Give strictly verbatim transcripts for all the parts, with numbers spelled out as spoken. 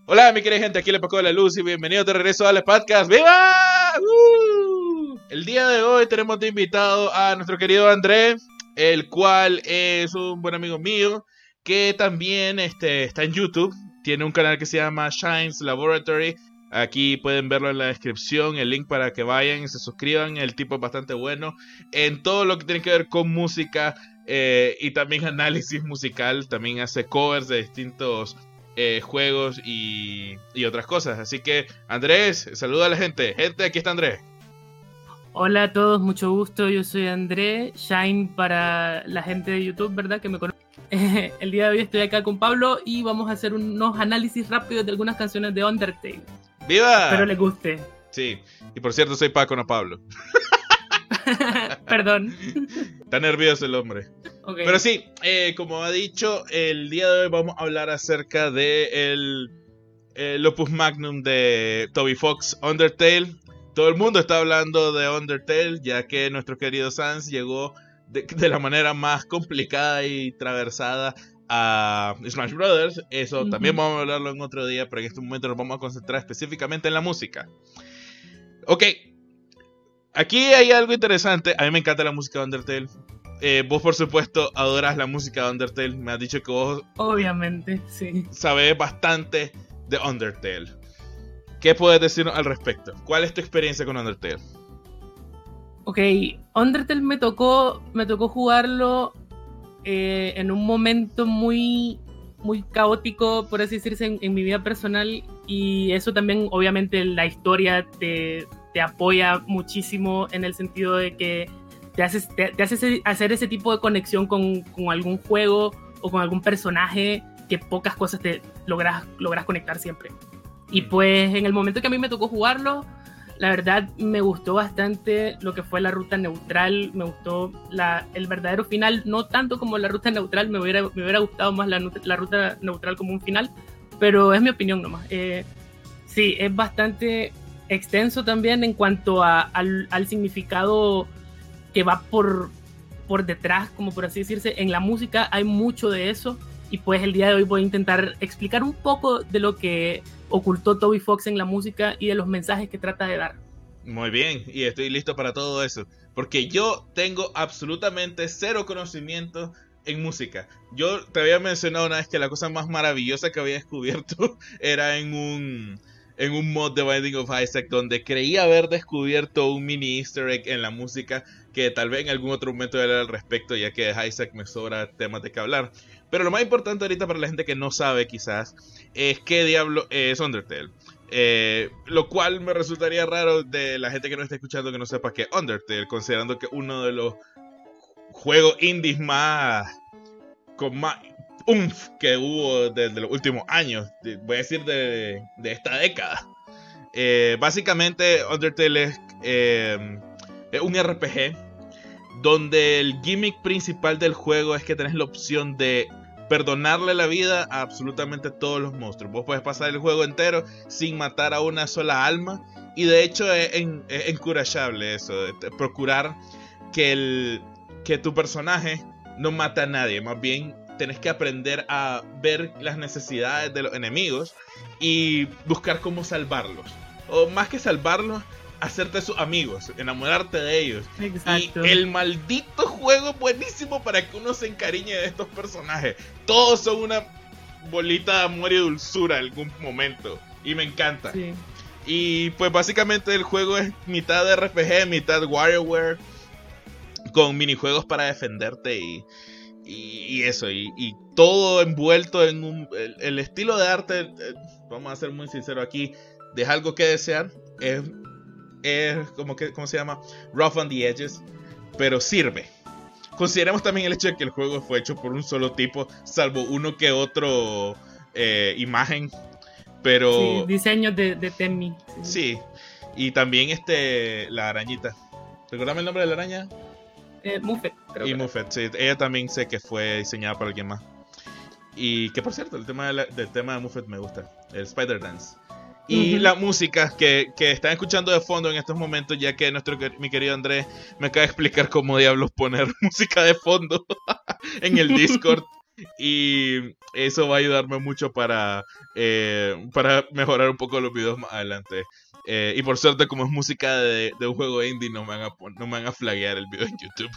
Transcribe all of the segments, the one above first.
Hola, mi querida gente, aquí le Paco la Luz y bienvenido de regreso a Ale Podcast. ¡Viva! ¡Uh! El día de hoy tenemos de invitado a nuestro querido Andrés, el cual es un buen amigo mío, que también este, está en YouTube. Tiene un canal que se llama Shine's Laboratory. Aquí pueden verlo en la descripción, el link para que vayan y se suscriban. El tipo es bastante bueno en todo lo que tiene que ver con música eh, y también análisis musical. También hace covers de distintos eh, juegos y, y otras cosas. Así que, Andrés, saluda a la gente. Gente, aquí está Andrés. Hola a todos, mucho gusto. Yo soy Andrés, Shine para la gente de YouTube, ¿verdad? Que me conoce. Eh, el día de hoy estoy acá con Pablo y vamos a hacer unos análisis rápidos de algunas canciones de Undertale. ¡Viva! Espero les guste. Sí, y por cierto soy Paco, no Pablo. Perdón. Está nervioso el hombre. Okay. Pero sí, eh, como ha dicho, el día de hoy vamos a hablar acerca de el, el opus magnum de Toby Fox, Undertale. Todo el mundo está hablando de Undertale, ya que nuestro querido Sans llegó de, de la manera más complicada y traversada a Smash Brothers. Eso uh-huh. También vamos a hablarlo en otro día, pero en este momento nos vamos a concentrar específicamente en la música. Ok, aquí hay algo interesante. A mí me encanta la música de Undertale. eh, Vos por supuesto adoras la música de Undertale. Me has dicho que vos obviamente, sí, sabés bastante de Undertale. ¿Qué puedes decirnos al respecto? ¿Cuál es tu experiencia con Undertale? Ok, Undertale me tocó, me tocó jugarlo Eh, en un momento muy, muy caótico, por así decirse, en, en mi vida personal, y eso también, obviamente, la historia te, te apoya muchísimo en el sentido de que te hace, te, te hace hacer ese tipo de conexión con, con algún juego o con algún personaje que pocas cosas te logras, logras conectar siempre. Y pues en el momento que a mí me tocó jugarlo, la verdad me gustó bastante lo que fue la ruta neutral, me gustó la, el verdadero final, no tanto como la ruta neutral, me hubiera, me hubiera gustado más la, la ruta neutral como un final, pero es mi opinión nomás. Eh, sí, es bastante extenso también en cuanto a, al, al significado que va por, por detrás, como por así decirse. En la música hay mucho de eso, y pues el día de hoy voy a intentar explicar un poco de lo que ocultó Toby Fox en la música y de los mensajes que trata de dar. Muy bien, y estoy listo para todo eso, porque yo tengo absolutamente cero conocimiento en música. Yo te había mencionado una vez que la cosa más maravillosa que había descubierto era en un, en un mod de Binding of Isaac, donde creía haber descubierto un mini easter egg en la música, que tal vez en algún otro momento hablar al respecto, ya que de Isaac me sobra temas de que hablar. Pero lo más importante ahorita para la gente que no sabe quizás es qué diablo es Undertale. Eh, lo cual me resultaría raro de la gente que no está escuchando que no sepa qué es Undertale, considerando que uno de los juegos indies más con más umf que hubo desde los últimos años, de, voy a decir de, de esta década. Eh, básicamente Undertale es, eh, es un R P G donde el gimmick principal del juego es que tenés la opción de perdonarle la vida a absolutamente todos los monstruos. Vos puedes pasar el juego entero sin matar a una sola alma, y de hecho es, en, es encourageable eso, de procurar que, el, que tu personaje no mate a nadie. Más bien tenés que aprender a ver las necesidades de los enemigos y buscar cómo salvarlos, o más que salvarlos, hacerte sus amigos, enamorarte de ellos. Exacto. Y el maldito juego es buenísimo para que uno se encariñe de estos personajes. Todos son una bolita de amor y dulzura en algún momento, y me encanta. Sí. Y pues básicamente el juego es mitad de R P G, mitad WarioWare, con minijuegos para defenderte y, y, y eso, y, y todo envuelto en un... El, el estilo de arte, eh, vamos a ser muy sinceros aquí, deja algo que desear. Es... es como que, ¿cómo se llama? Rough on the edges, pero sirve. Consideremos también el hecho de que el juego fue hecho por un solo tipo, salvo uno que otro eh, imagen, pero sí, diseños de, de Temi. Sí. sí, y también este la arañita. ¿Recordame el nombre de la araña? Eh, Muffet. Creo y que Muffet, sí, ella también sé que fue diseñada por alguien más. Y que por cierto, el tema de la, del tema de Muffet me gusta, el Spider Dance. Y uh-huh. la música que, que están escuchando de fondo en estos momentos, ya que nuestro mi querido Andrés me acaba de explicar cómo diablos poner música de fondo en el Discord. Y eso va a ayudarme mucho para, eh, para mejorar un poco los videos más adelante. Eh, y por suerte, como es música de, de un juego indie, no me van a, no me van a flaguear el video en YouTube.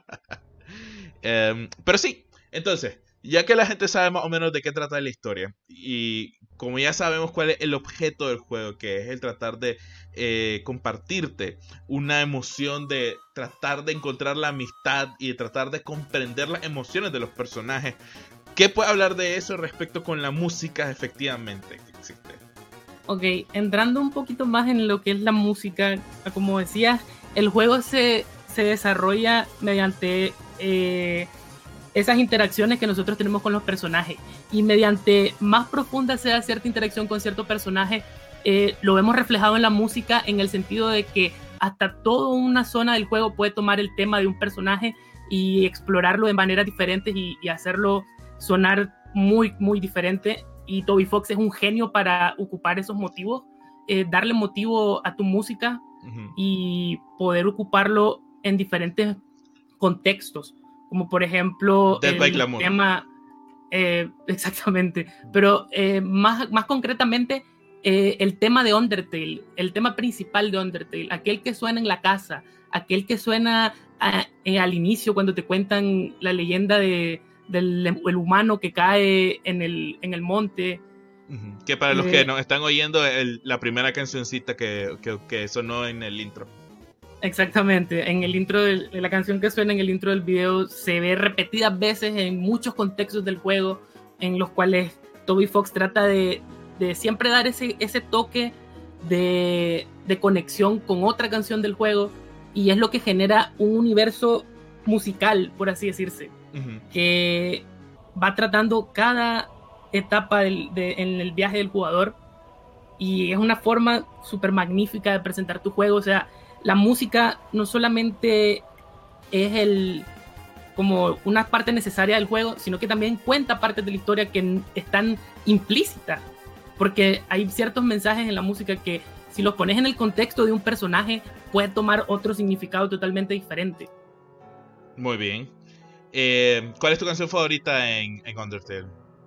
um, pero sí, entonces, ya que la gente sabe más o menos de qué trata la historia, y como ya sabemos cuál es el objeto del juego, que es el tratar de eh, compartirte una emoción, de tratar de encontrar la amistad y de tratar de comprender las emociones de los personajes, ¿qué puede hablar de eso respecto con la música efectivamente que existe? Ok, entrando un poquito más en lo que es la música, como decías, el juego se, se desarrolla mediante eh, esas interacciones que nosotros tenemos con los personajes, y mediante más profunda sea cierta interacción con cierto personaje, eh, lo vemos reflejado en la música, en el sentido de que hasta toda una zona del juego puede tomar el tema de un personaje y explorarlo de maneras diferentes y, y hacerlo sonar muy, muy diferente. Y Toby Fox es un genio para ocupar esos motivos, eh, darle motivo a tu música uh-huh. y poder ocuparlo en diferentes contextos, como por ejemplo Death el by Glamour. tema, eh, exactamente, pero eh, más, más concretamente eh, el tema de Undertale, el tema principal de Undertale, aquel que suena en la casa, aquel que suena a, eh, al inicio cuando te cuentan la leyenda de del el humano que cae en el, en el monte. Uh-huh. Que para eh, los que nos están oyendo, el, la primera cancioncita que, que, que sonó en el intro. Exactamente, en el intro de, de la canción que suena en el intro del video se ve repetidas veces en muchos contextos del juego, en los cuales Toby Fox trata de, de siempre dar ese, ese toque de, de conexión con otra canción del juego, y es lo que genera un universo musical, por así decirse. Uh-huh. Que va tratando cada etapa del, de, en el viaje del jugador, y es una forma súper magnífica de presentar tu juego. O sea, la música no solamente es el como una parte necesaria del juego, sino que también cuenta partes de la historia que están implícitas, porque hay ciertos mensajes en la música que si los pones en el contexto de un personaje puede tomar otro significado totalmente diferente. Muy bien. Eh, ¿Cuál es tu canción favorita en, en Undertale?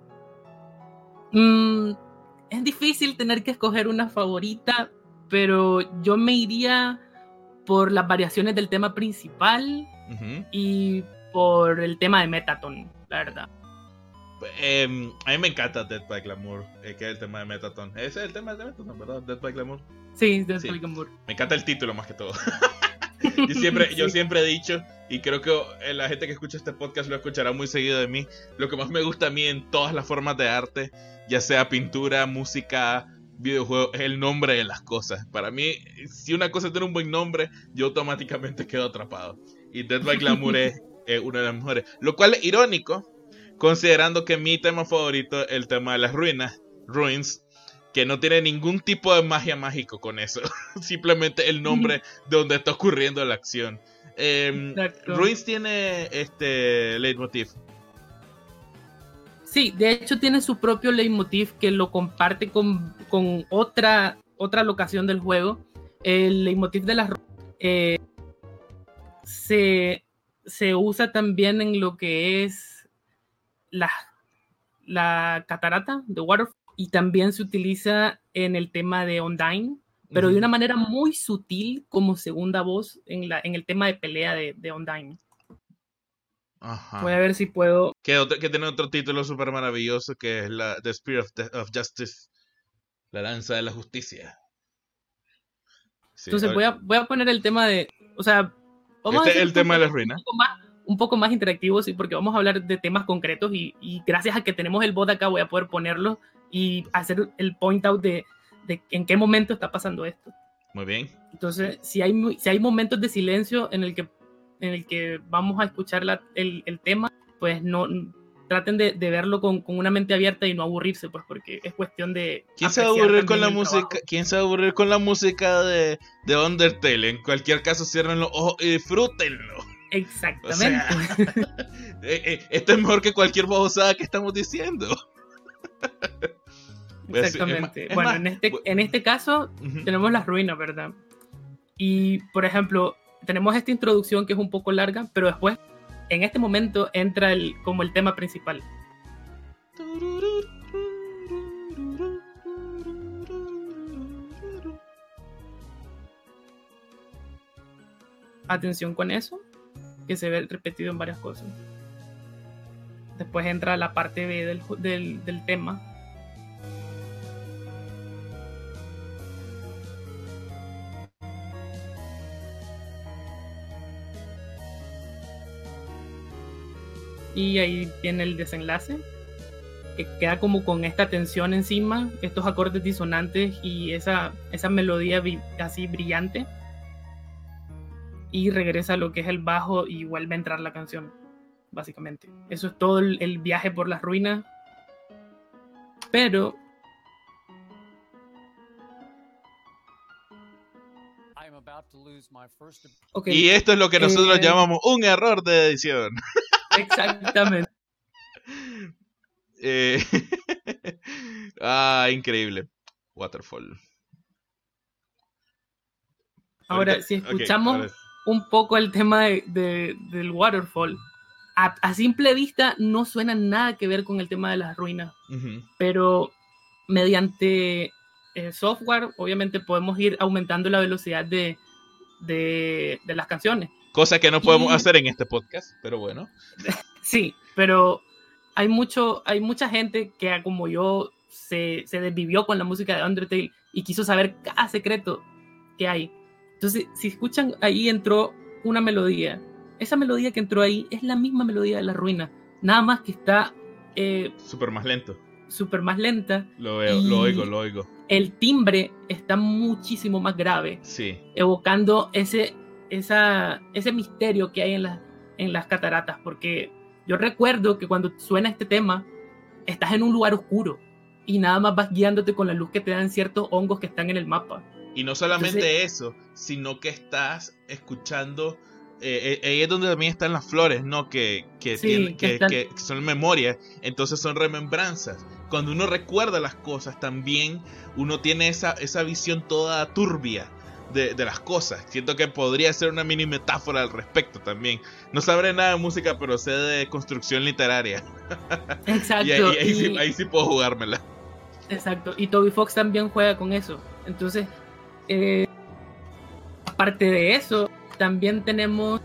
Mm, es difícil tener que escoger una favorita, pero yo me iría por las variaciones del tema principal uh-huh. y por el tema de Metaton, la verdad. Eh, a mí me encanta Death by Glamour, eh, que es el tema de Metaton. Ese es el tema de Metaton, ¿verdad? Death by Glamour. Sí, Death sí. by Glamour. Me encanta el título más que todo. Yo siempre, sí. yo siempre he dicho, y creo que la gente que escucha este podcast lo escuchará muy seguido de mí, lo que más me gusta a mí en todas las formas de arte, ya sea pintura, música, videojuego, es el nombre de las cosas. Para mí, si una cosa tiene un buen nombre, yo automáticamente quedo atrapado. Y Death by Glamour es eh, una de las mejores. Lo cual es irónico, considerando que mi tema favorito es el tema de las ruinas, Ruins, que no tiene ningún tipo de magia mágico con eso. Simplemente el nombre de donde está ocurriendo la acción. Eh, Ruins tiene este leitmotiv. Sí, de hecho tiene su propio leitmotiv que lo comparte con, con otra, otra locación del juego. El leitmotiv de las eh, se, se usa también en lo que es la, la catarata de Waterfall, y también se utiliza en el tema de Undyne, pero uh-huh. de una manera muy sutil como segunda voz en, la, en el tema de pelea de, de Undyne. Ajá. Voy a ver si puedo... Que, otro, que tiene otro título súper maravilloso, que es la The Spear of, the, of Justice, la lanza de la justicia. Sí, entonces voy a, voy a poner el tema de... O sea, vamos este a es el tema de las ruinas. Un poco más, un poco más interactivo, sí, porque vamos a hablar de temas concretos, y, y gracias a que tenemos el bot acá voy a poder ponerlo y hacer el point out de, de en qué momento está pasando esto. Muy bien. Entonces, si hay, si hay momentos de silencio en el que, en el que vamos a escuchar la, el, el tema, pues no traten de, de verlo con, con una mente abierta y no aburrirse, pues, porque es cuestión de... ¿Quién se va a aburrir con la música? Trabajo. ¿Quién se va a aburrir con la música de, de Undertale? En cualquier caso, cierren los ojos y disfrútenlo. Exactamente. O sea, esto es mejor que cualquier babosada que estamos diciendo. Exactamente. Es más, bueno, es más, en, este, en este caso uh-huh. tenemos las ruinas, ¿verdad? Y, por ejemplo, tenemos esta introducción que es un poco larga, pero después, en este momento, entra el, como el tema principal. Atención con eso, que se ve repetido en varias cosas. Después entra la parte B del, del, del tema. Y ahí viene el desenlace, que queda como con esta tensión encima, estos acordes disonantes y esa, esa melodía vi- así brillante. Y regresa a lo que es el bajo y vuelve a entrar la canción, básicamente. Eso es todo el, el viaje por las ruinas. Pero okay. Y esto es lo que nosotros eh, llamamos un error de edición. Exactamente. eh, ah, increíble. Waterfall. Ahora, Ahorita, si escuchamos okay, ahora... un poco el tema de, de, del Waterfall, a, a simple vista no suena nada que ver con el tema de las ruinas. Uh-huh. Pero mediante eh, software, obviamente podemos ir aumentando la velocidad de, de, de las canciones. Cosa que no podemos y... hacer en este podcast, pero bueno. Sí, pero hay mucho, hay mucha gente que, como yo, se, se desvivió con la música de Undertale y quiso saber cada secreto que hay. Entonces, si escuchan, ahí entró una melodía. Esa melodía que entró ahí es la misma melodía de la ruina, nada más que está eh, súper más lento. Súper más lenta. Lo veo, lo oigo, lo oigo. El timbre está muchísimo más grave. Sí. Evocando ese, esa, ese misterio que hay en, la, en las cataratas. Porque yo recuerdo que cuando suena este tema, estás en un lugar oscuro y nada más vas guiándote con la luz que te dan ciertos hongos que están en el mapa. Y no solamente Entonces, eso, sino que estás escuchando... Eh, eh, ahí es donde también están las flores, ¿no? Que, que, sí, tienen, que, que, están... que, que son memorias, entonces son remembranzas. Cuando uno recuerda las cosas, también uno tiene esa, esa visión toda turbia de, de las cosas. Siento que podría ser una mini metáfora al respecto también. No sabré nada de música, pero sé de construcción literaria. Exacto. y ahí, ahí, y... Sí, ahí sí puedo jugármela. Exacto. Y Toby Fox también juega con eso. Entonces, eh, aparte de eso, también tenemos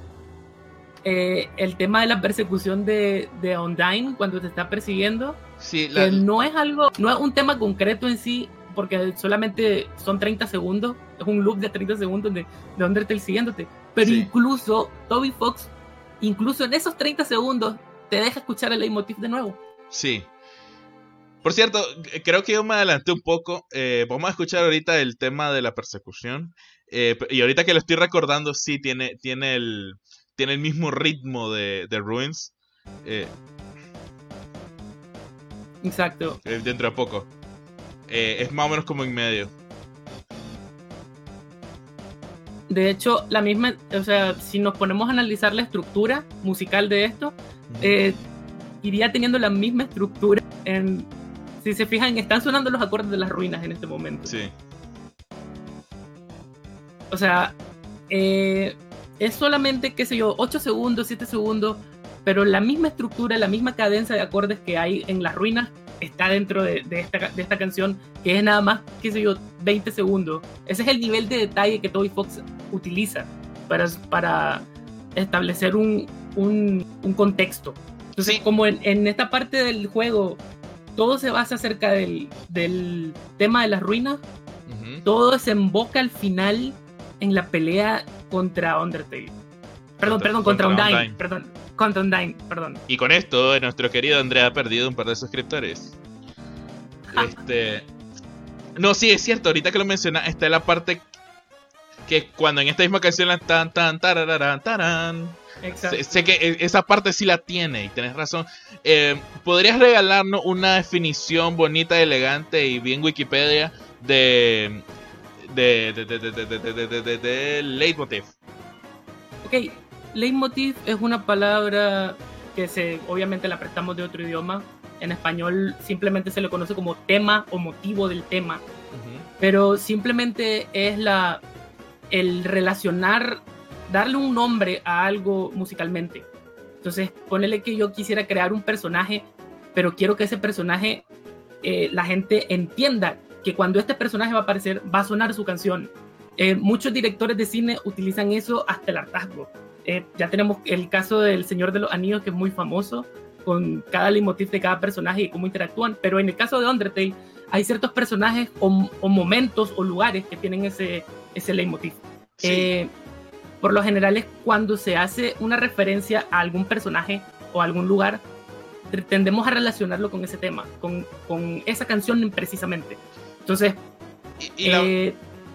eh, el tema de la persecución de, de Undyne cuando te está persiguiendo. Sí, la... que no es algo, no es un tema concreto en sí, porque solamente son treinta segundos, es un loop de treinta segundos de, de Undertale siguiéndote. Pero sí. Incluso Toby Fox, incluso en esos treinta segundos, te deja escuchar el leitmotiv de nuevo. Sí. Por cierto, creo que yo me adelanté un poco. Eh, vamos a escuchar ahorita el tema de la persecución. Eh, y ahorita que lo estoy recordando, sí, tiene, tiene, el, tiene el mismo ritmo de, de Ruins. Eh, Exacto. Eh, dentro de poco. Eh, es más o menos como en medio. De hecho, la misma, o sea, si nos ponemos a analizar la estructura musical de esto, uh-huh. eh, iría teniendo la misma estructura en... Si se fijan, están sonando los acordes de las ruinas en este momento. Sí. O sea, eh, es solamente, qué sé yo, ocho segundos, siete segundos, pero la misma estructura, la misma cadencia de acordes que hay en las ruinas está dentro de, de, esta, de esta canción, que es nada más, qué sé yo, veinte segundos. Ese es el nivel de detalle que Toby Fox utiliza para, para establecer un, un, un contexto. Entonces, sí. como en, en esta parte del juego todo se basa acerca del, del tema de las ruinas, uh-huh. todo desemboca al final en la pelea contra Undertale. Perdón, contra, perdón, contra, contra Undyne. Undyne. Perdón, contra Undyne, perdón. Y con esto, nuestro querido Andrea ha perdido un par de suscriptores. Ah. Este... No, sí, es cierto, ahorita que lo mencionas, está en la parte que cuando en esta misma canción la tan, tan, tararán, tarán... Exacto. Sé, sé que esa parte sí la tiene y tenés razón. Eh, ¿Podrías regalarnos una definición bonita, elegante y bien Wikipedia de de de de de de de, de, de, de, de leitmotiv? Ok, leitmotiv es una palabra que se obviamente la prestamos de otro idioma. En español simplemente se le conoce como tema o motivo del tema. Uh-huh. Pero simplemente es la el relacionar, darle un nombre a algo musicalmente. Entonces, ponele que yo quisiera crear un personaje pero quiero que ese personaje, eh, la gente entienda que cuando este personaje va a aparecer, va a sonar su canción. Eh, muchos directores de cine utilizan eso hasta el hartazgo. Eh, ya tenemos el caso del Señor de los Anillos, que es muy famoso, con cada leitmotiv de cada personaje y cómo interactúan, pero en el caso de Undertale hay ciertos personajes o, o momentos o lugares que tienen ese, ese leitmotiv. Sí. Eh, por lo general es cuando se hace una referencia a algún personaje o a algún lugar, tendemos a relacionarlo con ese tema, con, con esa canción precisamente. Entonces, y, y, la, eh,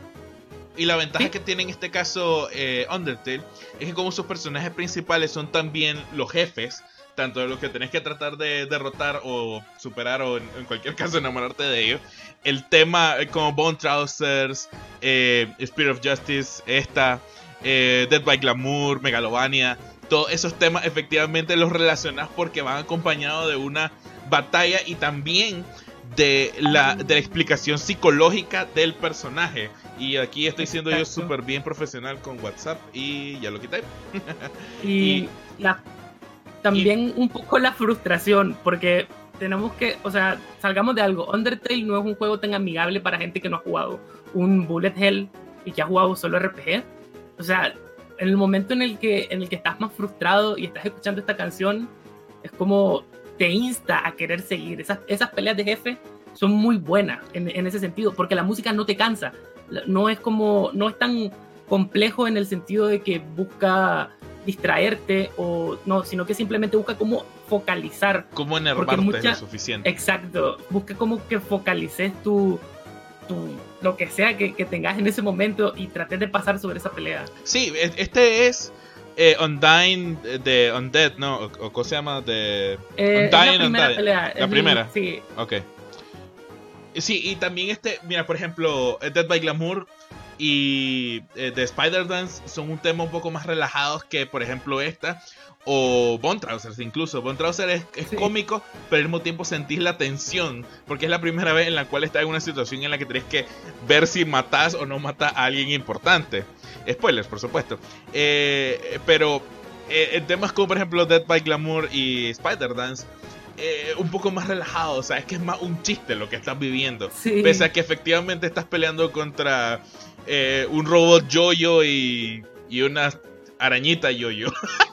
y la ventaja ¿sí? que tiene en este caso eh, Undertale es que como sus personajes principales son también los jefes, tanto de los que tenés que tratar de derrotar o superar o en, en cualquier caso enamorarte de ellos, el tema eh, como Bone Trousers, eh, Spirit of Justice, esta, eh, Death by Glamour, Megalovania, todos esos temas efectivamente los relacionas porque van acompañados de una batalla y también de la, de la explicación psicológica del personaje. Y aquí estoy siendo Exacto. yo súper bien profesional con WhatsApp y ya lo quité. y, y la, también y, un poco la frustración, porque tenemos que, o sea, salgamos de algo. Undertale no es un juego tan amigable para gente que no ha jugado un Bullet Hell y que ha jugado solo R P G. O sea, en el momento en el que, en el que estás más frustrado y estás escuchando esta canción, es como te insta a querer seguir. Esas, esas peleas de jefe son muy buenas en, en ese sentido, porque la música no te cansa. No es como, no es tan complejo en el sentido de que busca distraerte o no, sino que simplemente busca cómo focalizar. Cómo enervarte mucha, lo suficiente. Exacto, busca como que focalices tu, tu lo que sea que, que tengas en ese momento y trates de pasar sobre esa pelea. Sí, este es eh, Undying de Undead, ¿no? O, o ¿cómo se llama? De eh, Undying, la primera Undying. pelea. La primera. Sí. Ok. Sí, y también este, mira, por ejemplo, Death by Glamour y eh, The Spider-Dance son un tema un poco más relajados que, por ejemplo, esta. O Bone Trousers incluso. Bone Trousers es, es sí. cómico, pero al mismo tiempo sentís la tensión, porque es la primera vez en la cual estás en una situación en la que tenés que ver si matás o no matás a alguien importante. Spoilers, por supuesto. Eh, pero eh, en temas como, por ejemplo, Death by Glamour y Spider-Dance, Eh, un poco más relajado, o sea, es que es más un chiste lo que estás viviendo, sí. pese a que efectivamente estás peleando contra eh, un robot yo-yo y, y una arañita yo-yo.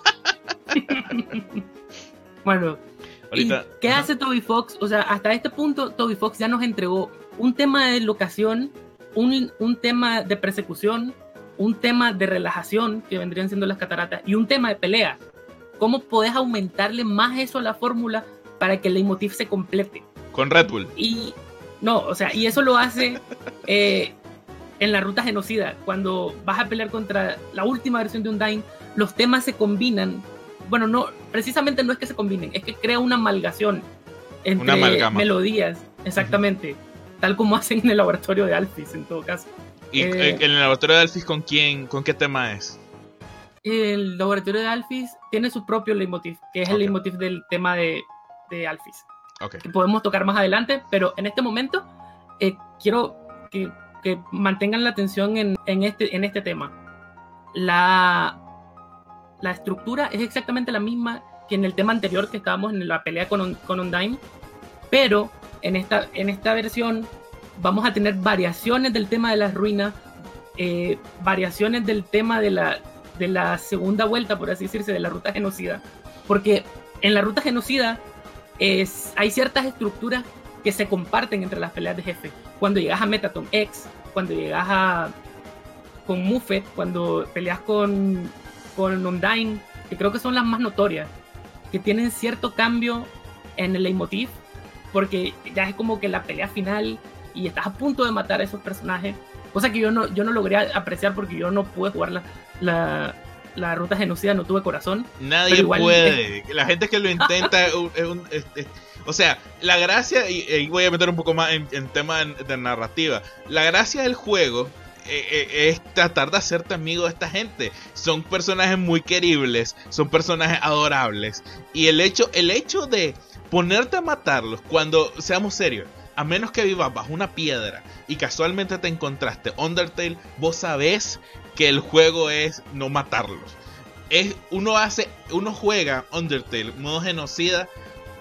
Bueno, ahorita, ¿qué ajá. hace Toby Fox? O sea, hasta este punto Toby Fox ya nos entregó un tema de locación, un, un tema de persecución, un tema de relajación, que vendrían siendo las cataratas, y un tema de pelea. ¿Cómo podés aumentarle más eso a la fórmula para que el leitmotiv se complete? Con Red Bull. Y no, o sea, y eso lo hace eh, en la ruta genocida. Cuando vas a pelear contra la última versión de Undyne, los temas se combinan. Bueno, no, precisamente no es que se combinen, es que crea una amalgación entre una amalgama. Melodías, exactamente, uh-huh. tal como hacen en el laboratorio de Alphys, en todo caso. ¿Y eh, en el laboratorio de Alphys con quién, con qué tema es? El laboratorio de Alphys tiene su propio leitmotiv, que es okay. el leitmotiv del tema de, de Alphys, okay. que podemos tocar más adelante, pero en este momento eh, quiero que, que mantengan la atención en, en, este, en este tema. La, la estructura es exactamente la misma que en el tema anterior que estábamos en la pelea con, con Undyne, pero en esta, en esta versión vamos a tener variaciones del tema de las ruinas, eh, variaciones del tema de la de la segunda vuelta, por así decirse, de la ruta genocida, porque en la ruta genocida es, hay ciertas estructuras que se comparten entre las peleas de jefe. Cuando llegas a Mettaton X, cuando llegas a con Muffet, cuando peleas con con Undyne, que creo que son las más notorias, que tienen cierto cambio en el leitmotiv, porque ya es como que la pelea final y estás a punto de matar a esos personajes, cosa que yo no, yo no logré apreciar porque yo no pude jugar la, la, la ruta genocida, no tuve corazón. Nadie igual, puede, es... la gente que lo intenta es un, es un, es, es, o sea, la gracia, y, y voy a meter un poco más en, en tema de, de narrativa, la gracia del juego eh, eh, es tratar de hacerte amigo de esta gente. Son personajes muy queribles, son personajes adorables, y el hecho, el hecho de ponerte a matarlos, cuando, seamos serios, a menos que vivas bajo una piedra y casualmente te encontraste Undertale, vos sabés que el juego es no matarlos. Es, uno hace, uno juega Undertale modo genocida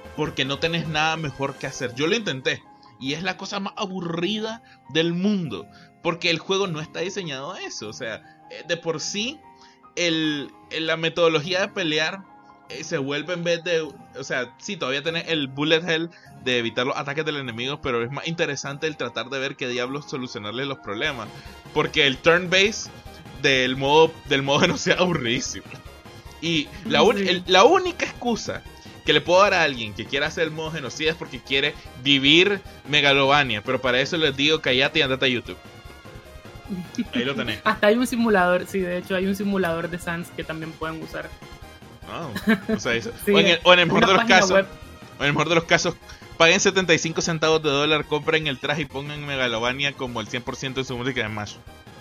porque no tenés nada mejor que hacer. Yo lo intenté y es la cosa más aburrida del mundo, porque el juego no está diseñado a eso. O sea, de por sí el, la metodología de pelear eh, se vuelve, en vez de, o sea, sí, todavía tenés el bullet hell de evitar los ataques del enemigo, pero es más interesante el tratar de ver qué diablos solucionarle los problemas, porque el turn base del modo del modo genocida es aburridísimo. Y la, un, el, la única excusa que le puedo dar a alguien que quiera hacer el modo genocida es porque quiere vivir Megalovania, pero para eso les digo, callate y andate a YouTube. Ahí lo tenés. Hasta hay un simulador, sí, de hecho hay un simulador de Sans que también pueden usar. Oh, o sea, eso. Sí, o, en el, o en el mejor de los casos, web. o en el mejor de los casos, paguen setenta y cinco centavos de dólar, compren el traje y pongan Megalovania como el cien por ciento de su música de Smash.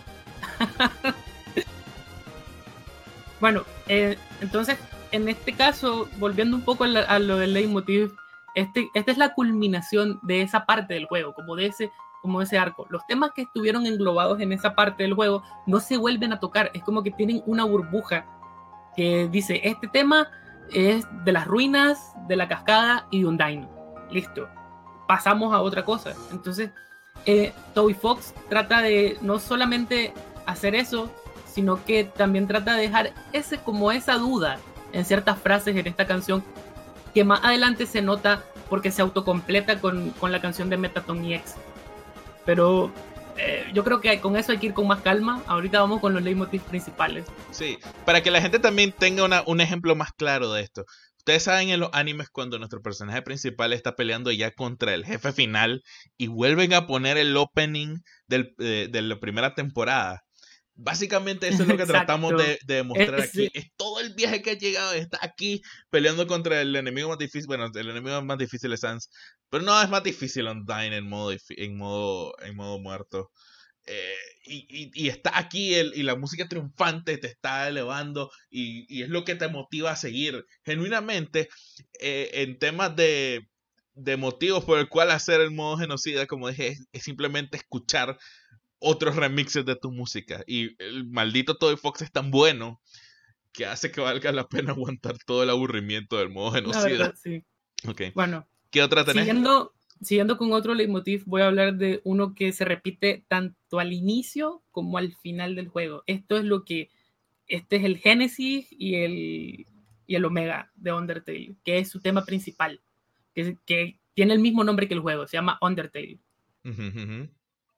Bueno, eh, entonces, en este caso, volviendo un poco a, la, a lo del leitmotiv, este, esta es la culminación de esa parte del juego, como de ese, como de ese arco. Los temas que estuvieron englobados en esa parte del juego no se vuelven a tocar, es como que tienen una burbuja que dice, este tema es de las ruinas, de la cascada y de un dino. Listo, pasamos a otra cosa. Entonces, eh, Toby Fox trata de no solamente hacer eso, sino que también trata de dejar ese, como esa duda en ciertas frases en esta canción, que más adelante se nota porque se autocompleta con, con la canción de Mettaton X. Pero eh, yo creo que con eso hay que ir con más calma. Ahorita vamos con los leitmotivs principales. Sí, para que la gente también tenga una, un ejemplo más claro de esto. Ustedes saben en los animes cuando nuestro personaje principal está peleando ya contra el jefe final y vuelven a poner el opening del, de, de la primera temporada. Básicamente eso es lo que Exacto. tratamos de, de demostrar es, aquí. Sí. Es todo el viaje que ha llegado, está aquí peleando contra el enemigo más difícil. Bueno, el enemigo más difícil es Sans, pero no es más difícil Undyne en modo, en modo, en modo muerto. Eh, y, y, y está aquí el, y la música triunfante te está elevando y, y es lo que te motiva a seguir. Genuinamente, eh, en temas de, de motivos por el cual hacer el modo genocida, como dije, es, es simplemente escuchar otros remixes de tu música. Y el maldito Toby Fox es tan bueno que hace que valga la pena aguantar todo el aburrimiento del modo genocida. La verdad, sí. Okay. Bueno, ¿qué otra tenés? Siguiendo, siguiendo con otro leitmotiv, voy a hablar de uno que se repite tanto al inicio como al final del juego. Esto es lo que, este es el Génesis y el, y el Omega de Undertale, que es su tema principal, que, que tiene el mismo nombre que el juego, se llama Undertale. Uh-huh, uh-huh.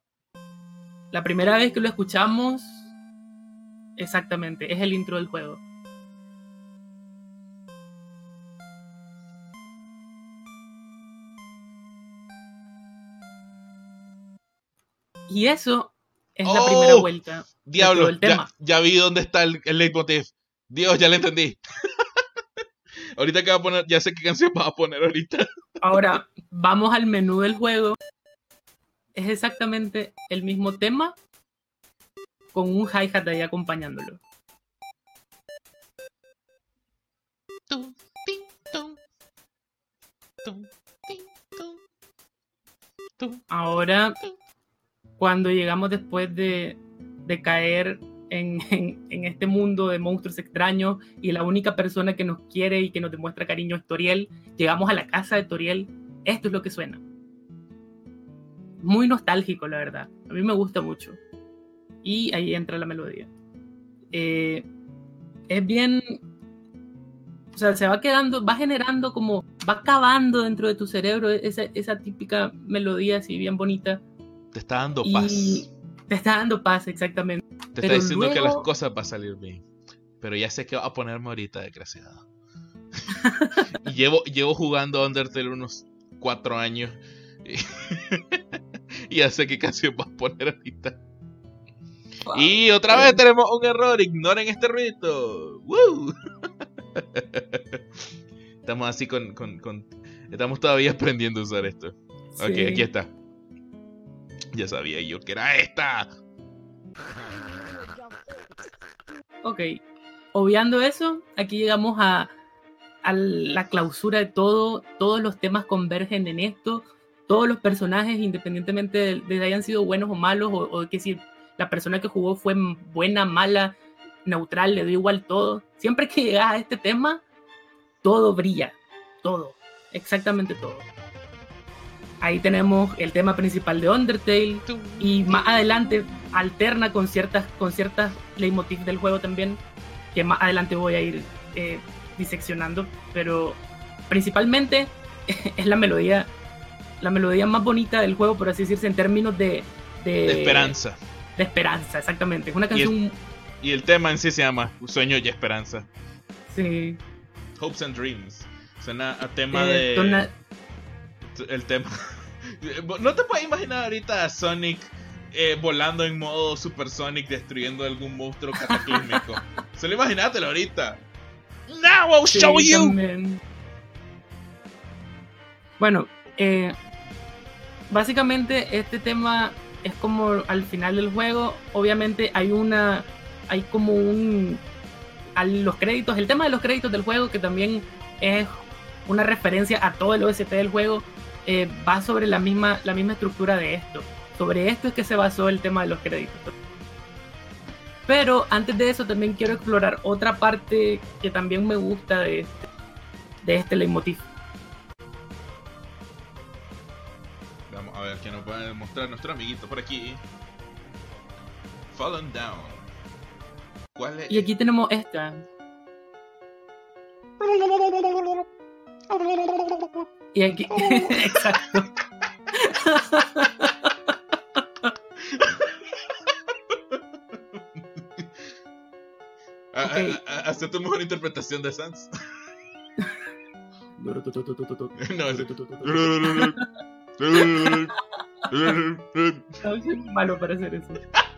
La primera vez que lo escuchamos, exactamente, es el intro del juego. Y eso es oh, la primera vuelta. Diablo, del tema. Ya, ya vi dónde está el, el leitmotiv. Dios, ya lo entendí. Ahorita que va a poner, ya sé qué canción vas a poner ahorita. Ahora, vamos al menú del juego. Es exactamente el mismo tema con un hi-hat ahí acompañándolo. Ahora, cuando llegamos después de, de caer en, en, en este mundo de monstruos extraños y la única persona que nos quiere y que nos demuestra cariño es Toriel, llegamos a la casa de Toriel, esto es lo que suena. Muy nostálgico, la verdad. A mí me gusta mucho. Y ahí entra la melodía. Eh, es bien... O sea, se va quedando, va generando como... Va cavando dentro de tu cerebro esa, esa típica melodía así bien bonita. Te está dando y paz. Te está dando paz, exactamente. Te Pero está diciendo luego... que las cosas van a salir bien. Pero ya sé que va a ponerme ahorita, desgraciado. Y llevo, llevo jugando Undertale unos cuatro años. Y, y ya sé qué canción vas a poner ahorita. Wow. Y otra vez tenemos un error. Ignoren este ruido. ¡Woo! Estamos así con, con, con... Estamos todavía aprendiendo a usar esto. Sí. Ok, aquí está. Ya sabía yo que era esta. Ok. Obviando eso, aquí llegamos a, a la clausura de todo. Todos los temas convergen en esto. Todos los personajes, independientemente de, de que hayan sido buenos o malos, o, o que si la persona que jugó fue buena, mala, neutral, le dio igual todo. Siempre que llegas a este tema, todo brilla. Todo. exactamente todo. Ahí tenemos el tema principal de Undertale y más adelante alterna con ciertas, con ciertas leitmotiv del juego también, que más adelante voy a ir eh, diseccionando, pero principalmente es la melodía, la melodía más bonita del juego, por así decirse, en términos de... De, de esperanza. De esperanza, exactamente. Es una canción... Y el, y el tema en sí se llama Sueño y Esperanza. Sí. Hopes and Dreams. Suena a tema eh, de... Tona... El tema... ¿No te puedes imaginar ahorita a Sonic eh, volando en modo Super Sonic destruyendo algún monstruo cataclísmico? Solo imagínatelo ahorita. Now I'll show sí, you. También. Bueno, eh, básicamente este tema es como al final del juego. Obviamente hay una, hay como un, a los créditos, el tema de los créditos del juego, que también es una referencia a todo el O S T del juego. Eh, va sobre la misma, la misma estructura de esto. Sobre esto es que se basó el tema de los créditos. Pero antes de eso también quiero explorar otra parte que también me gusta de este, de este leitmotiv. Vamos a ver qué nos puede mostrar nuestro amiguito por aquí. Fallen Down. ¿Cuál es? Y aquí tenemos esta. Y aquí, exacto. Okay. Haz tu mejor interpretación de Sans. No, es... Soy malo para hacer eso.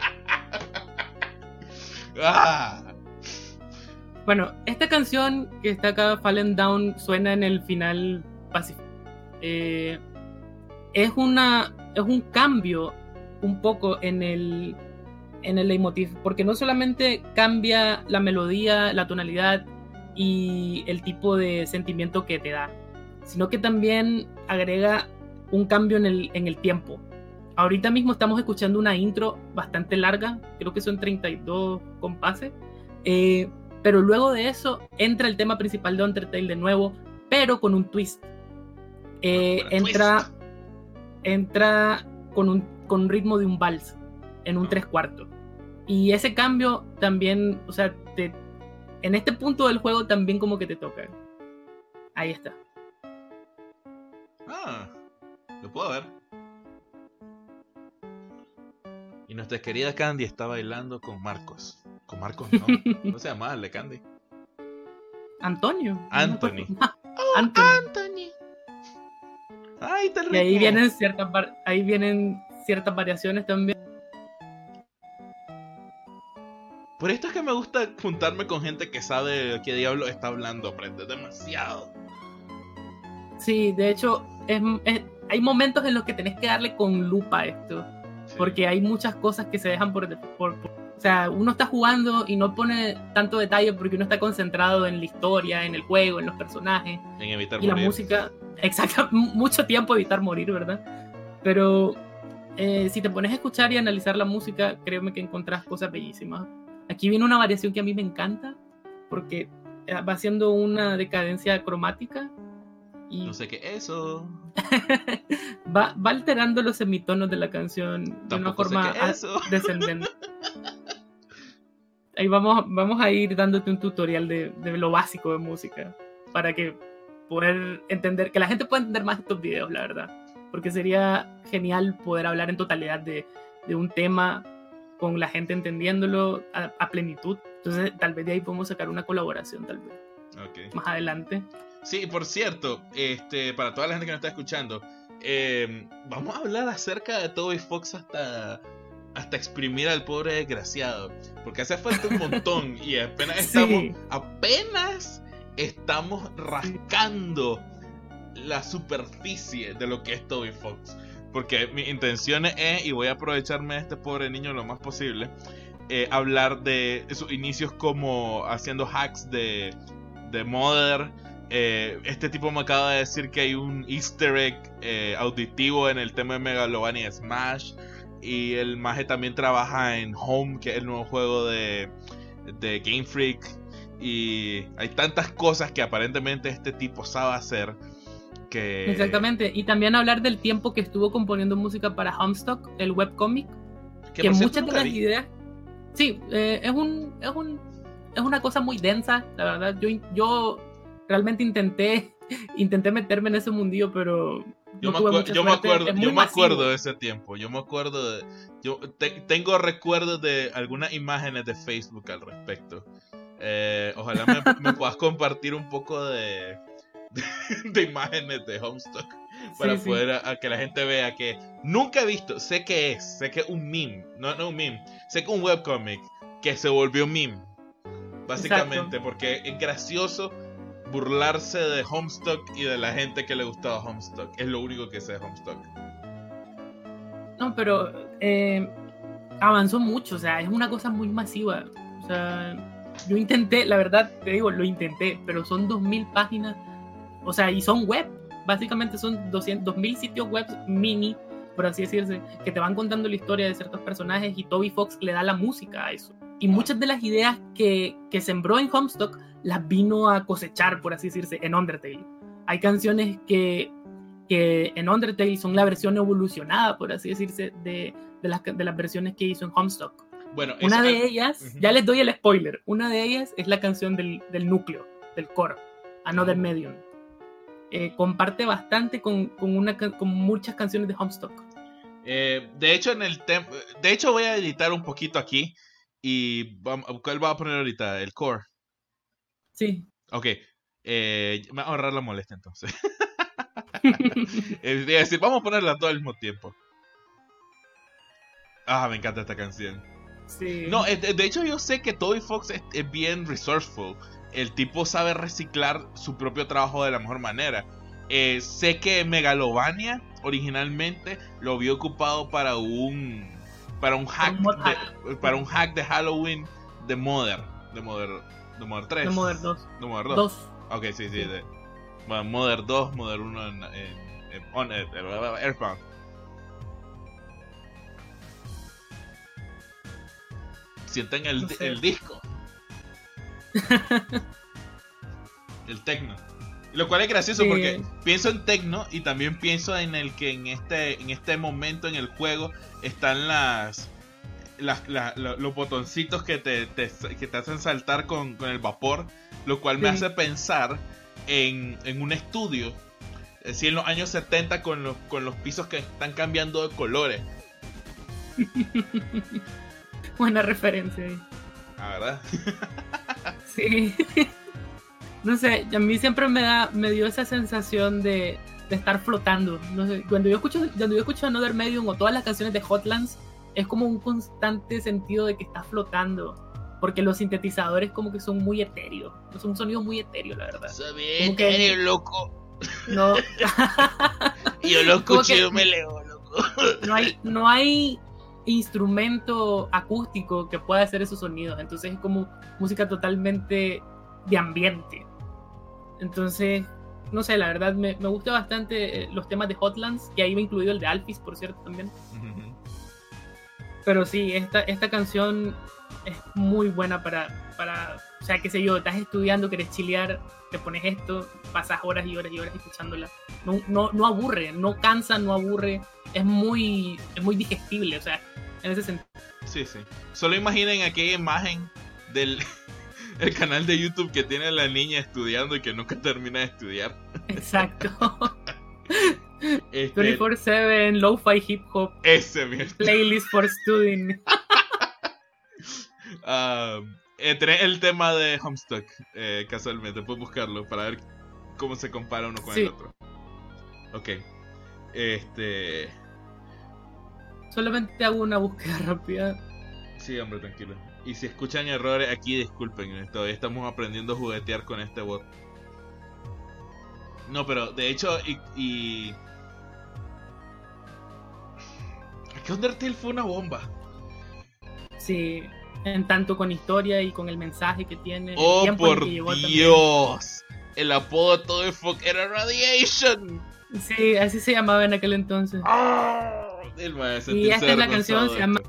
Ah. Bueno, esta canción que está acá, Fallen Down, suena en el final pacífico. Eh, es una es un cambio un poco en el en el leitmotiv, porque no solamente cambia la melodía, la tonalidad y el tipo de sentimiento que te da, sino que también agrega un cambio en el, en el tiempo. Ahorita mismo estamos escuchando una intro bastante larga, creo que son treinta y dos compases, eh, pero luego de eso entra el tema principal de Undertale de nuevo, pero con un twist. Eh, bueno, entra twist. entra con un, con un ritmo de un vals en un tres cuartos. Y ese cambio también, o sea, te, en este punto del juego también como que te toca. Ahí está. Ah, lo puedo ver. Y nuestra querida Candy está bailando con Marcos. Con Marcos no, no se llama el de Candy. Antonio. Anthony. No oh, Anthony. Anthony. Ay, te rico. Y ahí vienen ciertas ahí vienen ciertas variaciones también. Por esto es que me gusta juntarme con gente que sabe de qué diablo está hablando. Aprendes demasiado. Sí, de hecho, es, es, hay momentos en los que tenés que darle con lupa a esto. Sí. Porque hay muchas cosas que se dejan por, por, por... O sea, uno está jugando y no pone tanto detalle porque uno está concentrado en la historia, en el juego, en los personajes. En evitar y morir. La música, exacto, mucho tiempo evitar morir, ¿verdad? Pero eh, si te pones a escuchar y analizar la música, créeme que encontrás cosas bellísimas. Aquí viene una variación que a mí me encanta, porque va haciendo una decadencia cromática. Y no sé qué es eso. va, va alterando los semitonos de la canción de Tampoco una forma sé qué es descendente. Ahí vamos, vamos a ir dándote un tutorial de, de lo básico de música, para que poder entender, que la gente pueda entender más estos videos, la verdad. Porque sería genial poder hablar en totalidad de, de un tema con la gente entendiéndolo a, a plenitud. Entonces tal vez de ahí podemos sacar una colaboración, tal vez. Okay. Más adelante. Sí, por cierto, este, para toda la gente que nos está escuchando, eh, vamos a hablar acerca de Toby Fox hasta, hasta exprimir al pobre desgraciado, porque hace falta un montón y apenas estamos, sí. apenas estamos rascando la superficie de lo que es Toby Fox. Porque mi intención es, y voy a aprovecharme de este pobre niño lo más posible, eh, hablar de sus inicios como haciendo hacks de, de Mother. Eh, este tipo me acaba de decir que hay un easter egg eh, auditivo en el tema de Megalovania Smash. Y el maje también trabaja en Home, que es el nuevo juego de, de Game Freak. Y hay tantas cosas que aparentemente este tipo sabe hacer, Que... Exactamente, y también hablar del tiempo que estuvo componiendo música para Homestuck, el webcomic, que por cierto, muchas de nunca las vi. ideas, sí, eh, es un, es un, es una cosa muy densa, la verdad. Yo, yo realmente intenté, intenté meterme en ese mundillo, pero Yo no me, tuve acuer- mucha yo me suerte. acuerdo, Es yo muy me acuerdo masivo. de ese tiempo. Yo me acuerdo de, yo te- tengo recuerdos de algunas imágenes de Facebook al respecto. Eh, ojalá me, me puedas compartir un poco de, de, de imágenes de Homestuck para Sí, sí. poder a, a que la gente vea que nunca he visto. Sé que es, sé que es un meme, no no un meme, sé que un webcomic que se volvió meme, básicamente, Exacto. porque es gracioso burlarse de Homestuck y de la gente que le gustaba Homestuck. Es lo único que sé de Homestuck. No, pero eh, avanzó mucho, o sea, es una cosa muy masiva. O sea, yo intenté, la verdad, te digo, lo intenté, pero son dos mil páginas, o sea, y son web, básicamente son doscientos, dos mil sitios web mini, por así decirse, que te van contando la historia de ciertos personajes y Toby Fox le da la música a eso. Y muchas de las ideas que, que sembró en Homestuck las vino a cosechar, por así decirse, en Undertale. Hay canciones que, que en Undertale son la versión evolucionada, por así decirse, de, de, las, de las versiones que hizo en Homestuck. Bueno, Una eso, de ellas, uh-huh. ya les doy el spoiler, una de ellas es la canción del, del núcleo, del core, Another Oh. Medium. Eh, comparte bastante con, con, una, con muchas canciones de Homestuck. Eh, de hecho, en el tem- de hecho voy a editar un poquito aquí y vamos, ¿cuál va a poner ahorita? El core. Sí. Ok. Eh, me voy a ahorrar la molestia entonces. Es decir, vamos a ponerla todo al mismo tiempo. Ah, me encanta esta canción. Sí. No, de, de hecho yo sé que Toby Fox es, es bien resourceful. El tipo sabe reciclar su propio trabajo de la mejor manera. Eh, sé que Megalovania originalmente lo había ocupado para un para un hack, un de, hack. para un hack de Halloween de Mother, de Mother, de Mother tres. De Mother dos. De Mother dos. dos. Ok, sí, sí, sí. de bueno, Mother dos, Mother uno en, en, en, on, en Earthbound. Sienten el, No sé. el disco. El techno. Lo cual es gracioso Sí. porque pienso en techno y también pienso en el que en este en este momento en el juego están las, las la, la, los botoncitos que te, te, que te hacen saltar con, con el vapor, lo cual sí. me hace pensar en, en un estudio, así en los años setenta con los, con los pisos que están cambiando de colores. Buena referencia ahí. Ah, ¿verdad? Sí. No sé, a mí siempre me da, me dio esa sensación de, de estar flotando. No sé, cuando yo escucho, cuando yo escucho Another Medium o todas las canciones de Hotlands, es como un constante sentido de que estás flotando. Porque los sintetizadores como que son muy etéreos. Es un sonido muy etéreo, la verdad. Soy bien etéreo, que... loco. No. Yo lo escucho y yo me leo, loco. No hay, no hay instrumento acústico que pueda hacer esos sonidos. Entonces es como música totalmente de ambiente. Entonces, no sé, la verdad me, me gusta bastante los temas de Hotlands, que ahí va incluido el de Alphys, por cierto, también. Uh-huh. Pero sí, esta, esta canción es muy buena para, para, o sea, qué sé yo, estás estudiando, querés chilear, te pones esto, pasas horas y horas y horas escuchándola. No, no, no aburre, no cansa, no aburre, es muy, es muy digestible, o sea, en ese sentido. Sí, sí. Solo imaginen aquella imagen del... el canal de YouTube que tiene a la niña estudiando y que nunca termina de estudiar. Exacto. Este... veinticuatro siete, lo-fi hip hop. Ese mismo. Playlist for studying. uh, eh, el tema de Homestuck, eh, casualmente. Puedes buscarlo para ver cómo se compara uno con sí. el otro. Ok. Este... Solamente hago una búsqueda rápida. Sí, hombre, tranquilo. Y si escuchan errores aquí, disculpen, todavía estamos aprendiendo a juguetear con este bot. No, pero de hecho, y... y... que Undertale fue una bomba. Sí, en tanto con historia y con el mensaje que tiene. ¡Oh, el tiempo por en que llegó Dios! También. El apodo de todo el fuck era Radiation. Sí, así se llamaba en aquel entonces. ¡Oh! El y esta es la canción, se llama...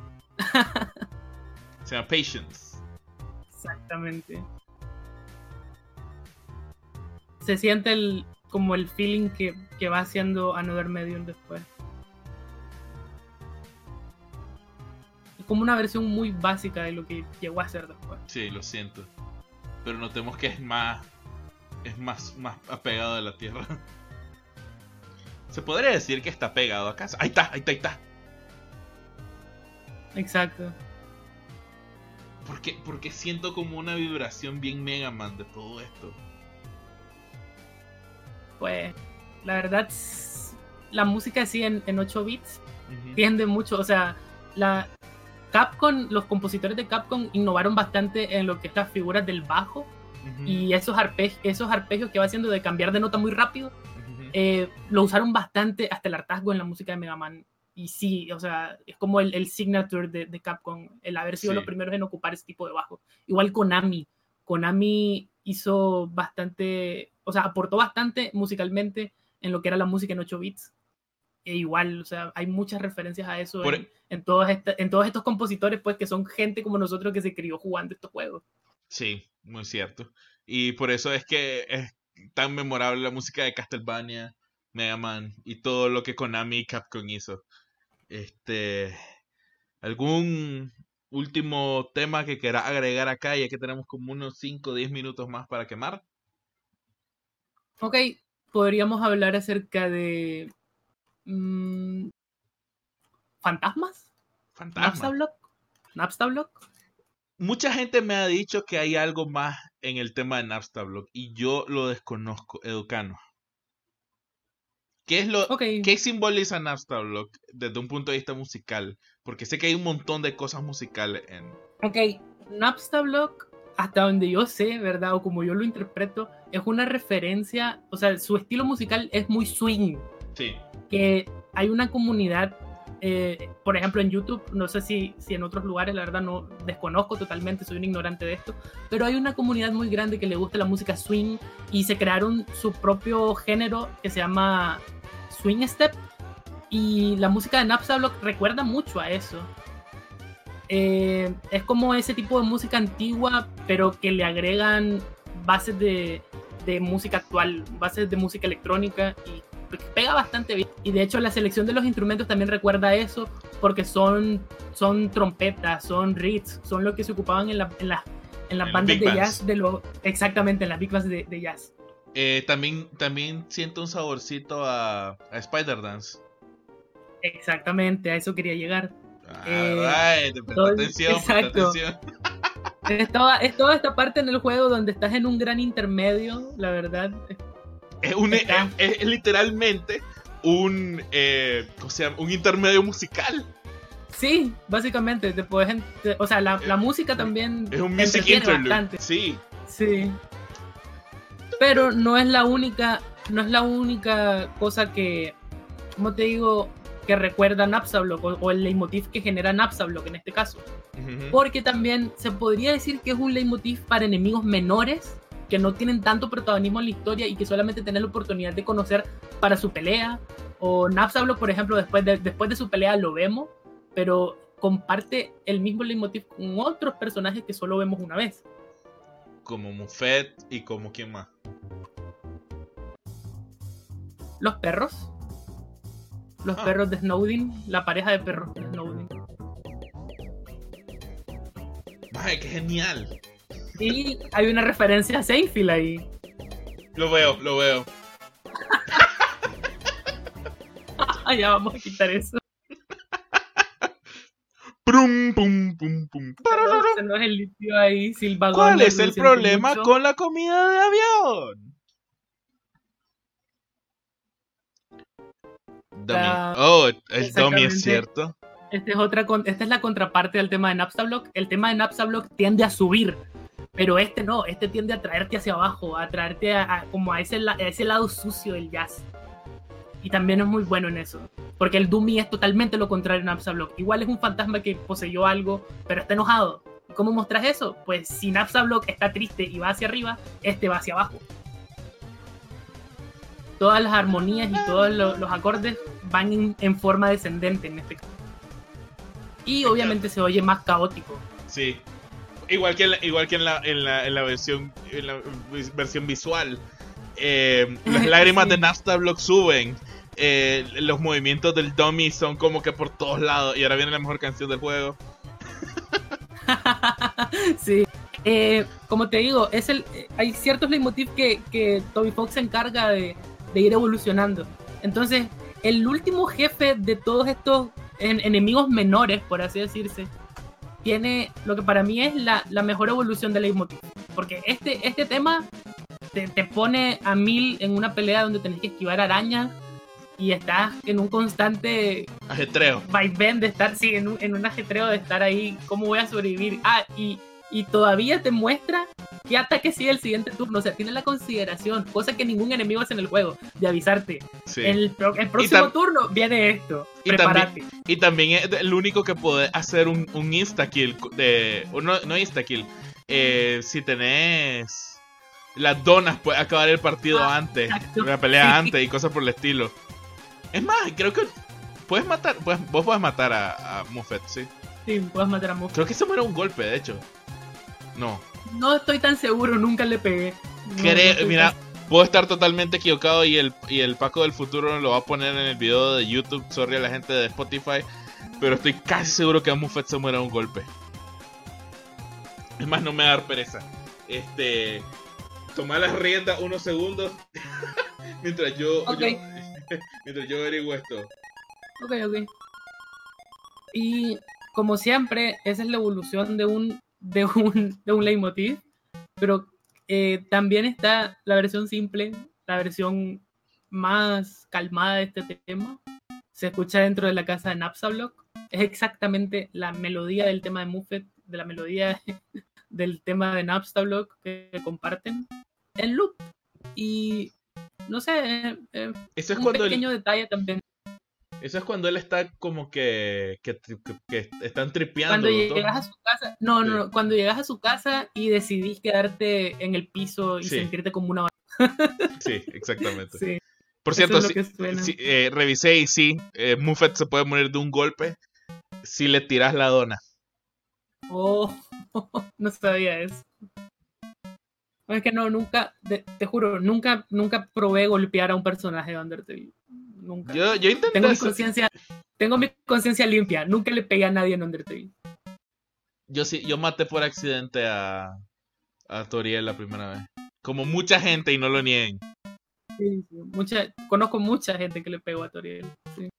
se llama Patience. Exactamente. Se siente el, como el feeling que, que va haciendo Another Medium después. Es como una versión muy básica de lo que llegó a ser después. Sí, lo siento. Pero notemos que es más. Es más, más apegado a la tierra. Se podría decir que está pegado a casa. Ahí está, ahí está, ahí está. Exacto. Porque, porque siento como una vibración bien Mega Man de todo esto. Pues, la verdad, la música así en, en ocho bits uh-huh. tiende mucho, o sea, la Capcom, los compositores de Capcom innovaron bastante en lo que es las figuras del bajo uh-huh. y esos arpegios, esos arpegios que va haciendo de cambiar de nota muy rápido, uh-huh. eh, lo usaron bastante hasta el hartazgo en la música de Mega Man. Y sí, o sea, es como el, el signature de, de Capcom, el haber sido sí. los primeros en ocupar ese tipo de bajo. Igual Konami. Konami hizo bastante, o sea, aportó bastante musicalmente en lo que era la música en ocho bits. E igual, o sea, hay muchas referencias a eso en, en, todos esta, en todos estos compositores, pues, que son gente como nosotros que se crió jugando estos juegos. Sí, muy cierto. Y por eso es que es tan memorable la música de Castlevania, Mega Man y todo lo que Konami y Capcom hizo. Este, ¿algún último tema que quieras agregar acá, ya que tenemos como unos cinco o diez minutos más para quemar? Ok, podríamos hablar acerca de mmm, fantasmas. Fantasmas. Napstablook. Napstablook. Mucha gente me ha dicho que hay algo más en el tema de Napstablook y yo lo desconozco, Educano. ¿Qué es lo okay. ¿Qué simboliza Napstablook desde un punto de vista musical? Porque sé que hay un montón de cosas musicales en... Ok, Napstablook, hasta donde yo sé, ¿verdad? O como yo lo interpreto, es una referencia, o sea, su estilo musical es muy swing. Sí. Que hay una comunidad, eh, por ejemplo en YouTube, no sé si, si en otros lugares, la verdad no desconozco totalmente, soy un ignorante de esto, pero hay una comunidad muy grande que le gusta la música swing y se crearon su propio género que se llama swing step y la música de Napstablook recuerda mucho a eso. Eh, es como ese tipo de música antigua, pero que le agregan bases de, de música actual, bases de música electrónica y pega bastante bien. Y de hecho la selección de los instrumentos también recuerda eso, porque son, son trompetas, son reeds, son lo que se ocupaban en, la, en, la, en las en bandas de bands. Jazz de lo, exactamente, en las big bands de, de jazz. Eh, también, también siento un saborcito a, a Spider-Dance. Exactamente, a eso quería llegar. Ah, eh, right, presta atención, presta atención. Es toda, es toda esta parte en el juego donde estás en un gran intermedio, la verdad. Es, un, es, es literalmente un, eh, o sea, un intermedio musical. Sí, básicamente. Te puedes, te, o sea, la, la música también es un music interlude. Bastante. Sí. Sí. Pero no es la única, no es la única cosa que, ¿cómo te digo? Que recuerda Napstablook o, o el leitmotiv que genera Napstablook en este caso. Uh-huh. Porque también se podría decir que es un leitmotiv para enemigos menores que no tienen tanto protagonismo en la historia y que solamente tienen la oportunidad de conocer para su pelea. O Napstablook, por ejemplo, después de, después de su pelea lo vemos, pero comparte el mismo leitmotiv con otros personajes que solo vemos una vez. Como Muffet y como quién más. Los perros. Los ah. perros de Snowdin, la pareja de perros de Snowdin. ¡Ay, qué genial! Y hay una referencia a Seinfeld ahí. Lo veo, lo veo. Ya vamos a quitar eso. Prum, pum, pum, pum. Se nos el litio ahí, Silvagón. ¿Cuál es el problema mucho? Con la comida de avión? La... Oh, el dummy es cierto. Esta es, otra, esta es la contraparte del tema de Napstablook. El tema de Napstablook tiende a subir, pero este no, este tiende a traerte hacia abajo, a traerte a, a, como a ese, a ese lado sucio del jazz. Y también es muy bueno en eso, porque el dummy es totalmente lo contrario a Napstablook. Igual es un fantasma que poseyó algo, pero está enojado. ¿Y cómo mostras eso? Pues si Napstablook está triste y va hacia arriba, este va hacia abajo. Todas las armonías y todos los, los acordes van en, en forma descendente en este caso. Y obviamente se oye más caótico. Sí. Igual que en la, igual que en la, en la, en la versión en la versión visual. Eh, las lágrimas Sí. de Napstablook suben. Eh, los movimientos del dummy son como que por todos lados. Y ahora viene la mejor canción del juego. Sí. Eh, como te digo, es el, eh, hay ciertos leitmotiv que, que Toby Fox se encarga de, de ir evolucionando. Entonces, el último jefe de todos estos en, enemigos menores, por así decirse, tiene lo que para mí es la, la mejor evolución del leitmotiv. Porque este, este tema te, te pone a mil en una pelea donde tenés que esquivar arañas y estás en un constante Ajetreo. vaivén de estar, sí, en un, en un ajetreo de estar ahí, ¿cómo voy a sobrevivir? Ah, y, y todavía te muestra qué ataque sigue el siguiente turno, o sea, tiene la consideración, cosa que ningún enemigo hace en el juego, de avisarte. Sí. El, pro- el próximo tam- turno viene esto, y prepárate. Y también es el único que puede hacer un, un insta-kill. De, no, no insta-kill. Eh, si tenés las donas, puedes acabar el partido Ah, antes. exacto. La pelea Sí. antes y cosas por el estilo. Es más, creo que puedes matar. Puedes, vos puedes matar a, a Muffet, sí. Sí, puedes matar a Muffet. Creo que se muere un golpe, de hecho. No. No estoy tan seguro, nunca le pegué. No, no Creo- estoy mira, tan- puedo estar totalmente equivocado y el, y el Paco del futuro lo va a poner en el video de YouTube. Sorry a la gente de Spotify. Pero estoy casi seguro que a Muffet se muere un golpe. Es más, no me va a dar pereza. Este. Tomar las riendas unos segundos. mientras yo. Ok. yo mientras yo averiguo esto. Ok, ok. Y como siempre, esa es la evolución de un, de un, de un leitmotiv. Pero eh, también está la versión simple, la versión más calmada de este tema. Se escucha dentro de la casa de Napstablook. Es exactamente la melodía del tema de Muffet, de la melodía del tema de Napstablook que comparten en loop. Y no sé, eh, eh, Eso es un cuando pequeño él, detalle también. eso es cuando él está como que. que, que, que están tripeando Cuando los dos. llegas a su casa, no, Sí. no, no, cuando llegas a su casa y decidís quedarte en el piso y Sí. sentirte como una Sí, exactamente. sí, Por eso cierto, es lo sí, que suena. sí, eh, revisé y sí, eh, Muffet se puede morir de un golpe si le tiras la dona. Oh, no sabía eso. No, es que no, nunca, te, te juro, nunca, nunca probé golpear a un personaje de Undertale. Nunca. Yo, yo intenté Tengo mi hacer- conciencia, tengo mi conciencia limpia. Nunca le pegué a nadie en Undertale. yo sí, yo maté por accidente a, a Toriel la primera vez. Como mucha gente y no lo nieguen. Sí, sí. Mucha, conozco mucha gente que le pegó a Toriel. Sí.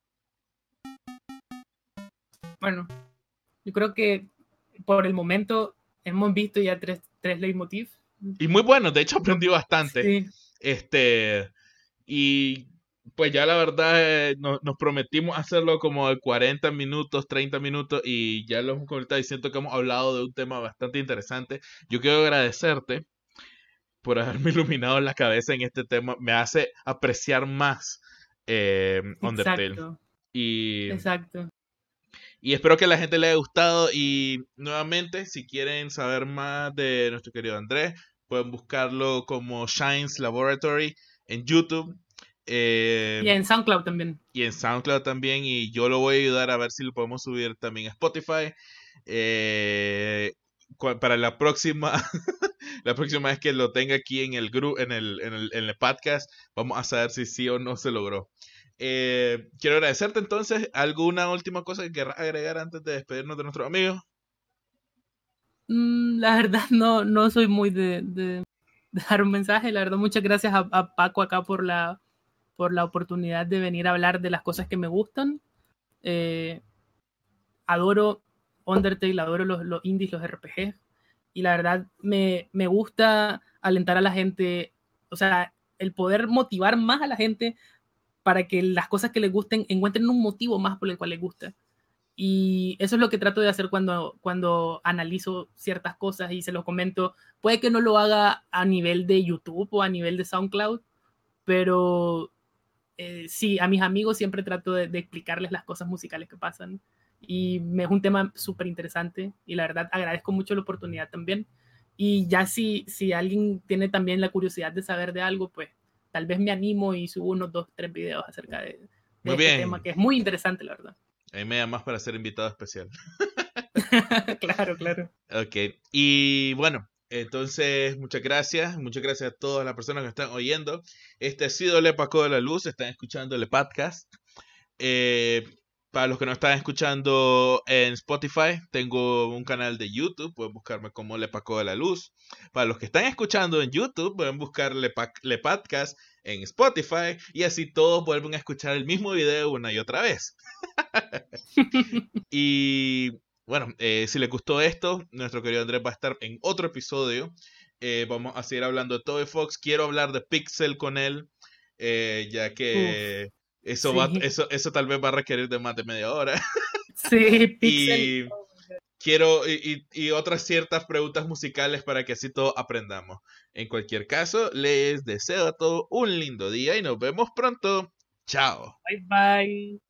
Bueno, yo creo que por el momento hemos visto ya tres, tres leitmotiv. Y muy bueno, de hecho aprendí bastante. Sí, Este, y pues ya la verdad eh, no- nos prometimos hacerlo como de cuarenta minutos, treinta minutos y ya lo hemos comentado y siento que hemos hablado de un tema bastante interesante. Yo quiero agradecerte por haberme iluminado la cabeza en este tema. Me hace apreciar más eh, Undertale. exacto, Y, exacto. y espero que a la gente le haya gustado. Y nuevamente, si quieren saber más de nuestro querido Andrés, pueden buscarlo como Shines Laboratory en YouTube. Eh, Y en SoundCloud también. y en SoundCloud también. Y yo lo voy a ayudar a ver si lo podemos subir también a Spotify. Eh, cua- para la próxima, la próxima vez que lo tenga aquí en el grupo, en el, en el, en el podcast, vamos a saber si sí o no se logró. Eh, quiero agradecerte entonces. ¿Alguna última cosa que querrás agregar antes de despedirnos de nuestros amigos? Mm, la verdad no, no soy muy de, de, de dar un mensaje. La verdad, muchas gracias a, a Paco acá por la, por la oportunidad de venir a hablar de las cosas que me gustan. Eh, adoro Undertale, adoro los, los indies, los R P G. Y la verdad me, me gusta alentar a la gente, o sea, el poder motivar más a la gente para que las cosas que les gusten encuentren un motivo más por el cual les gusta. Y eso es lo que trato de hacer cuando, cuando analizo ciertas cosas y se los comento. Puede que no lo haga a nivel de YouTube o a nivel de SoundCloud, pero eh, sí, a mis amigos siempre trato de, de explicarles las cosas musicales que pasan. Y me es un tema súper interesante y la verdad agradezco mucho la oportunidad también. Y ya si, si alguien tiene también la curiosidad de saber de algo, pues tal vez me animo y subo unos dos, tres videos acerca de, de Muy este bien. tema, que es muy interesante, la verdad. Ahí me llamas para ser invitado especial. Claro, claro. Ok. Y bueno, Entonces, muchas gracias, muchas gracias a todas las personas que están oyendo. Este ha sido Le Paco de la Luz, están escuchando el podcast. Eh, para los que no están escuchando en Spotify, tengo un canal de YouTube, pueden buscarme como Le Paco de la Luz. Para los que están escuchando en YouTube, pueden buscar Le, Pa- Le Podcast en Spotify y así todos vuelven a escuchar el mismo video una y otra vez. Y bueno, eh, si les gustó esto, nuestro querido Andrés va a estar en otro episodio. Eh, vamos a seguir hablando de Toby Fox. Quiero hablar de Pixel con él, eh, ya que Uf, eso, sí. va, eso, eso tal vez va a requerir de más de media hora. Sí, Pixel. Y quiero y, y, y otras ciertas preguntas musicales para que así todos aprendamos. En cualquier caso, les deseo a todos un lindo día y nos vemos pronto. Chao. Bye bye.